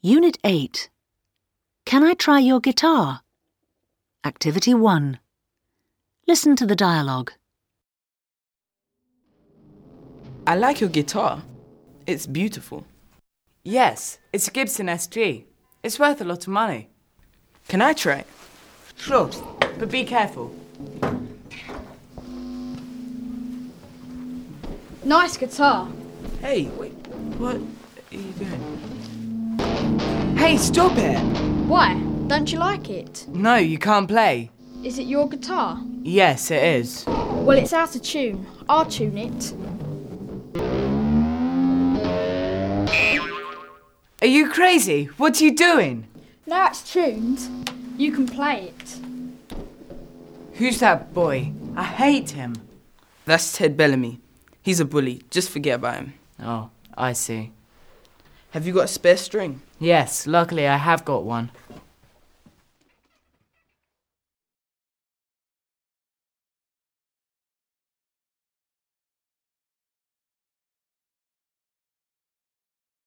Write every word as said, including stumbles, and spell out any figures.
Unit eight. Can I try your guitar? Activity one. Listen to the dialogue. I like your guitar. It's beautiful. Yes, it's a Gibson S G. It's worth a lot of money. Can I try it? Sure, but be careful. Nice guitar. Hey, wait, what are you doing? Hey, stop it! Why? Don't you like it? No, you can't play. Is it your guitar? Yes, it is. Well, it's out of tune. I'll tune it. Are you crazy? What are you doing? Now it's tuned, you can play it. Who's that boy? I hate him. That's Ted Bellamy. He's a bully. Just forget about him. Oh, I see. Have you got a spare string? Yes, luckily I have got one.